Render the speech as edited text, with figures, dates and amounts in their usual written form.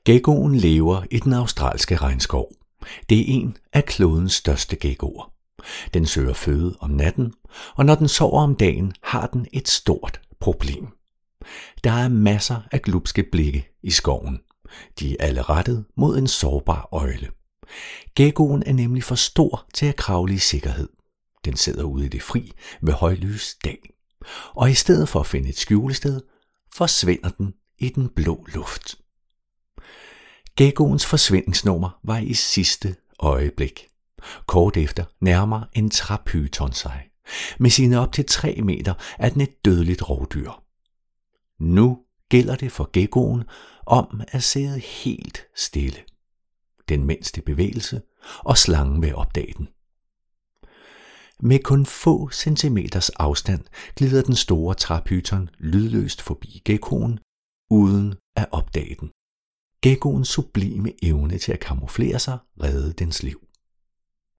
Geckoen lever i den australske regnskov. Det er en af klodens største geckoer. Den søger føde om natten, og når den sover om dagen, har den et stort problem. Der er masser af glubske blikke i skoven. De er alle rettet mod en sårbar øgle. Geckoen er nemlig for stor til at kravle i sikkerhed. Den sidder ude i det fri ved højlys dag. Og i stedet for at finde et skjulested, forsvinder den i den blå luft. Geckoens forsvindingsnummer var i sidste øjeblik. Kort efter nærmer en træpyton sig. Med sine op til 3 meter er den et dødeligt rovdyr. Nu gælder det for geckoen om at sidde helt stille. Den mindste bevægelse, og slangen vil opdage den. Med kun få centimeters afstand glider den store træpyton lydløst forbi geckoen, uden at opdage den. Geckoens sublime evne til at kamuflere sig reddede dens liv.